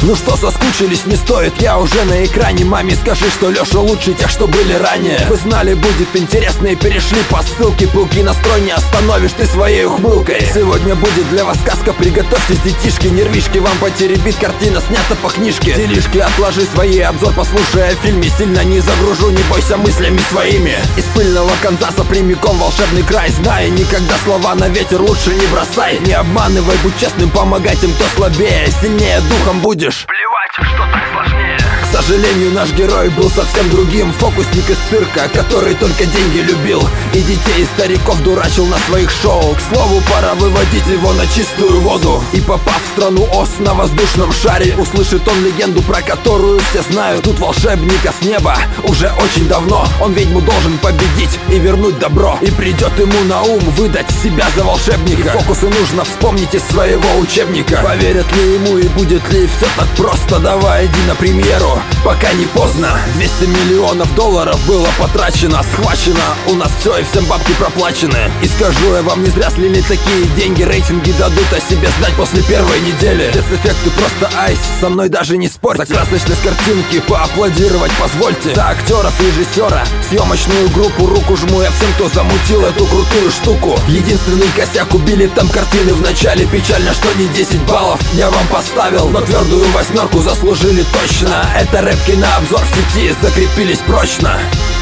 Ну что, соскучились, не стоит, я уже на экране. Маме скажи, что Лёша лучше тех, что были ранее. Вы знали, будет интересно и перешли по ссылке. Пылкий настрой не остановишь ты своей ухмылкой. Сегодня будет для вас сказка, приготовьтесь, детишки. Нервишки вам потеребит, картина снята по книжке. Делишки, отложи свои, обзор послушай о фильме. Сильно не загружу, не бойся мыслями своими. Из пыльного Канзаса прямиком в волшебный край. Знай, никогда слова на ветер лучше не бросай. Не обманывай, будь честным, помогай тем, кто слабее. Сильнее духом будешь. Плевать, что так сложнее. К сожалению, наш герой был совсем другим. Фокусник из цирка, который только деньги любил и детей и стариков дурачил на своих шоу. К слову, пора выводить его на чистую воду. И попав в страну Оз на воздушном шаре, услышит он легенду, про которую все знают. Тут волшебника с неба уже очень давно. Он ведьму должен победить и вернуть добро. И придет ему на ум выдать себя за волшебника. И фокусы нужно вспомнить из своего учебника. Поверят ли ему и будет ли все так просто? Давай, иди на премьеру, пока не поздно. 200 миллионов долларов было потрачено. Схвачено, у нас все и всем бабки проплачены. И скажу я вам, не зря слили такие деньги. Рейтинги дадут о себе знать после первой недели. Спецэффекты просто айс, со мной даже не спорьте. За красочность картинки поаплодировать позвольте. За актеров, режиссера, съемочную группу руку жму я всем, кто замутил эту крутую штуку. Единственный косяк, убили там картины в начале. Печально, что не 10 баллов я вам поставил, но твердую 8 заслужили точно. Это рэп-кинообзор в сети, закрепились прочно.